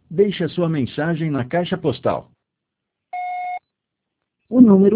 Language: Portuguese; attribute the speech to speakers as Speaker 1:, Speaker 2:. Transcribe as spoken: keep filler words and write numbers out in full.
Speaker 1: Deixe a sua mensagem na caixa postal.
Speaker 2: O número